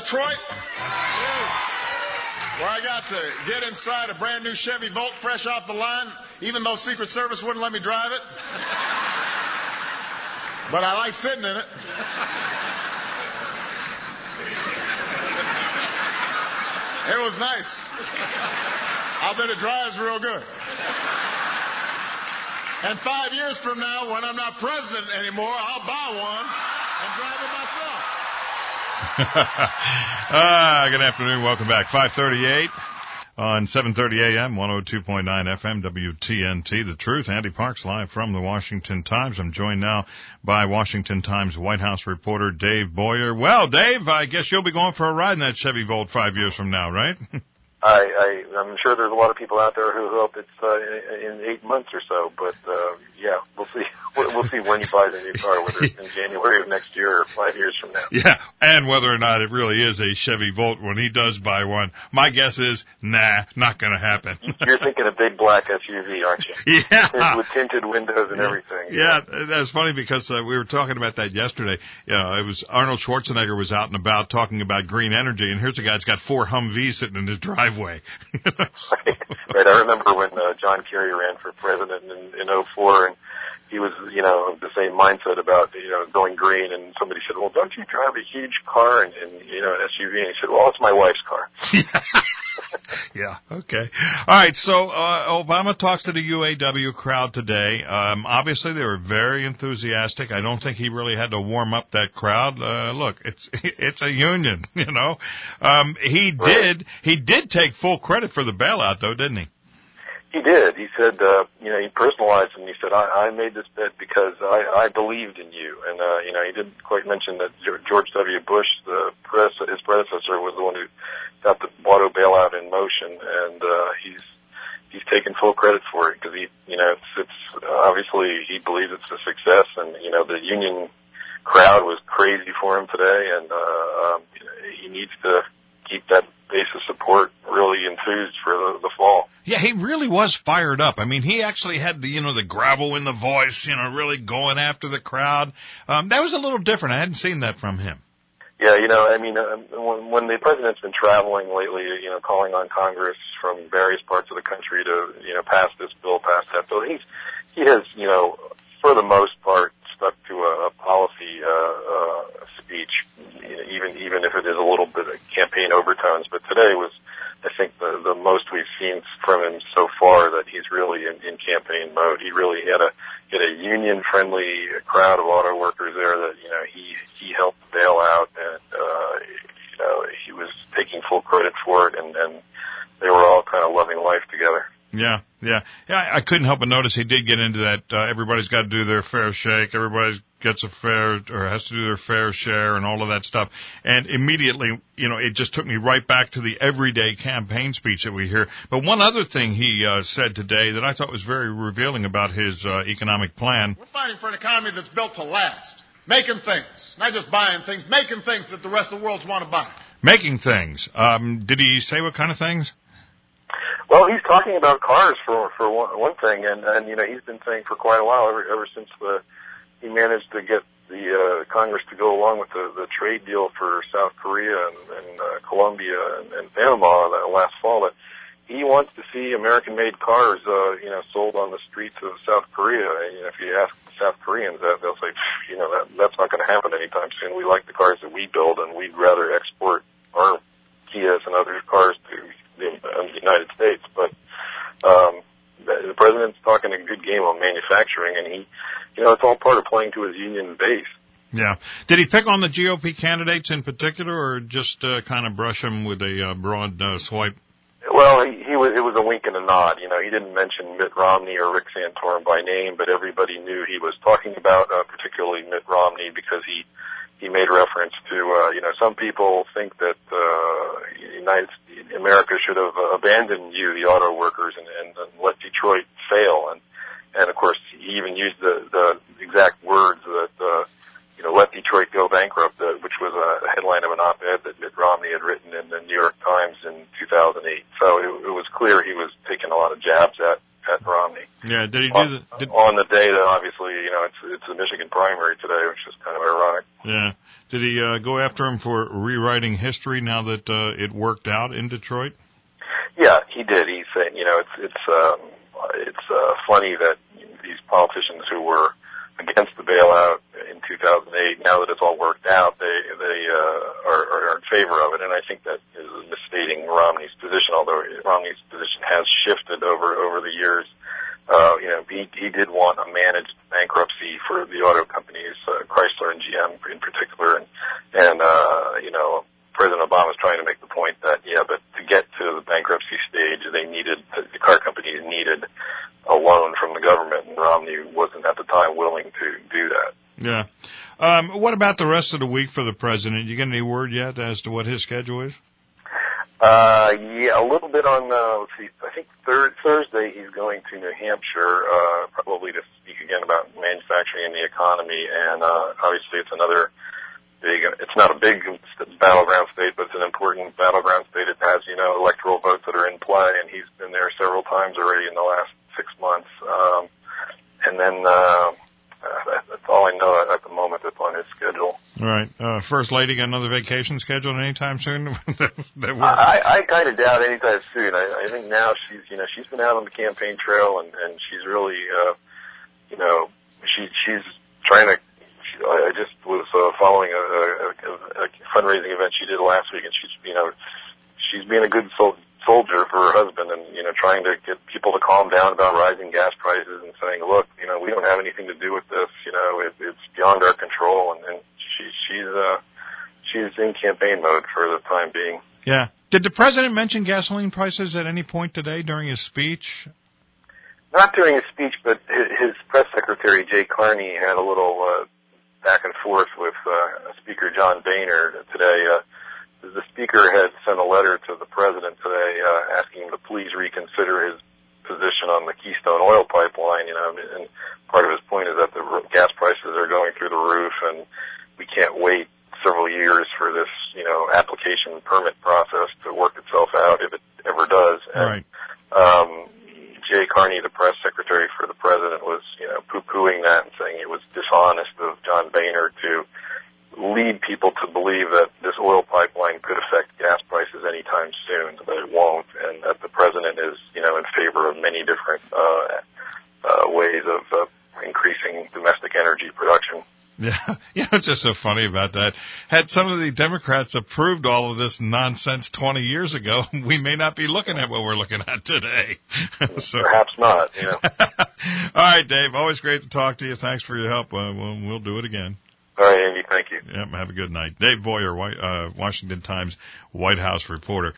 Detroit, where I got to get inside a brand new Chevy Volt fresh off the line, even though Secret Service wouldn't let me drive it. But I like sitting in it. It was nice. I bet it drives real good. And 5 years from now, when I'm not president anymore, I'll buy one and drive it myself. Good afternoon. Welcome back. 5:38 on 7:30 a.m., 102.9 FM, WTNT. The Truth. Andy Parks live from the Washington Times. I'm joined now by Washington Times White House reporter Dave Boyer. Well, Dave, I guess you'll be going for a ride in that Chevy Volt 5 years from now, right? I'm sure there's a lot of people out there who hope it's in 8 months or so, but yeah, we'll see. We'll see when he buys a new car, whether it's in January of next year or 5 years from now. Yeah, and whether or not it really is a Chevy Volt when he does buy one. My guess is, nah, not going to happen. You're thinking a big black SUV, aren't you? Yeah. With tinted windows and everything. Yeah, that's funny because we were talking about that yesterday. You know, it was Arnold Schwarzenegger was out and about talking about green energy, and here's a guy that's got 4 Humvees sitting in his driveway. Right. I remember when John Kerry ran for president in 2004, and he was, the same mindset about, going green, and somebody said, well, don't you drive a huge car and an SUV? And he said, well, it's my wife's car. Yeah, okay. All right, so Obama talks to the UAW crowd today. Obviously, they were very enthusiastic. I don't think he really had to warm up that crowd. Look, it's a union, He did take full credit for the bailout, though, didn't he? He did. He said, he personalized it, and he said, I made this bet because I believed in you. And, he didn't quite mention that George W. Bush, his predecessor, was the one who got the auto bailout in motion, and he's taken full credit for it because it's obviously he believes it's a success, and, the union crowd was crazy for him today, and he needs to keep that base of support really enthused for the fall. Yeah, he really was fired up. I mean, he actually had the gravel in the voice, really going after the crowd. That was a little different. I hadn't seen that from him. Yeah, when the president's been traveling lately, calling on Congress from various parts of the country to, pass this bill, pass that bill, he has, for the most part, stuck to a policy speech, even if it is a little bit of campaign overtones. But today was, I think, the most we've seen from him so far that he's really in campaign mode. He really had a union-friendly crowd of auto workers there that, he helped bail out, and, he was taking full credit for it, and they were all kind of loving life together. Yeah. I couldn't help but notice he did get into that. Everybody's got to do their fair shake. Everybody gets a fair or has to do their fair share and all of that stuff. And immediately, it just took me right back to the everyday campaign speech that we hear. But one other thing he said today that I thought was very revealing about his economic plan. We're fighting for an economy that's built to last. Making things, not just buying things, making things that the rest of the world want to buy. Making things. Did he say what kind of things? Well, he's talking about cars for one thing, and he's been saying for quite a while, ever since he managed to get the Congress to go along with the trade deal for South Korea and Colombia and Panama last fall, that he wants to see American-made cars, sold on the streets of South Korea. And, if you ask the South Koreans that, they'll say, that's not going to happen anytime soon. We like the cars that we build, and we'd rather export our Kias and other cars to the United States. But the president's talking a good game on manufacturing, and he, it's all part of playing to his union base. Yeah. Did he pick on the GOP candidates in particular, or just kind of brush them with a broad swipe? Well, it was a wink and a nod. He didn't mention Mitt Romney or Rick Santorum by name, but everybody knew he was talking about particularly Mitt Romney, because he made reference to, some people think that America should have abandoned you, the auto workers, and let Detroit fail. And of course, he even used the exact words that, let Detroit go bankrupt, which was a headline of an op-ed that Mitt Romney had written in the New York Times in 2008. So it was clear he was taking a lot of jabs at Romney. Yeah, did he do on the day that obviously, it's the Michigan primary today, which is kind of ironic. Yeah. Did he go after him for rewriting history now that it worked out in Detroit? Yeah, he did. He said, it's funny that these politicians who were against the bailout in 2008, now that it's all worked out, they are in favor of it. And I think that is misstating Romney's position, although Romney's position has shifted over the years. He did want a managed bankruptcy for the auto companies, Chrysler and GM in particular, and President Obama was trying to make the point that, but to get to the bankruptcy stage, the car companies needed a loan from the government, and Romney wasn't at the time willing to do that. Yeah. What about the rest of the week for the president? You get any word yet as to what his schedule is? A little bit on, let's see, I think Thursday he's going to New Hampshire, probably to speak again about manufacturing and the economy, and obviously it's not a big battleground state, but it's an important battleground state. It has, electoral votes that are in play, and he's been there several times already in the last 6 months. And then that's all I know at the moment that's on his schedule. All right. First Lady got another vacation scheduled anytime soon? I kind of doubt anytime soon. I think now she's been out on the campaign trail, and she's really, she's trying to. I just was following a fundraising event she did last week, and she's being a good soldier for her husband, and trying to get people to calm down about rising gas prices and saying, look, we don't have anything to do with this. It's beyond our control, and she's in campaign mode for the time being. Yeah. Did the president mention gasoline prices at any point today during his speech? Not during his speech, but his press secretary Jay Carney had a little back and forth with Speaker John Boehner today. The speaker had sent a letter to the president today asking him to please reconsider his position on the Keystone oil pipeline. And part of his point is that the gas prices are going through the roof, and we can't wait several years for this, application and permit process to work itself out if it ever does. Right. And Jay Carney, the press secretary for the president, was, poo-pooing that and saying it was dishonest of John Boehner to lead people to believe that this oil pipeline could affect gas prices anytime soon, that it won't, and that the president is, in favor of many different ways of increasing domestic energy production. Yeah, it's just so funny about that. Had some of the Democrats approved all of this nonsense 20 years ago, we may not be looking at what we're looking at today. Perhaps not, All right, Dave, always great to talk to you. Thanks for your help. We'll do it again. All right, Andy, thank you. Yep, have a good night. Dave Boyer, Washington Times White House reporter.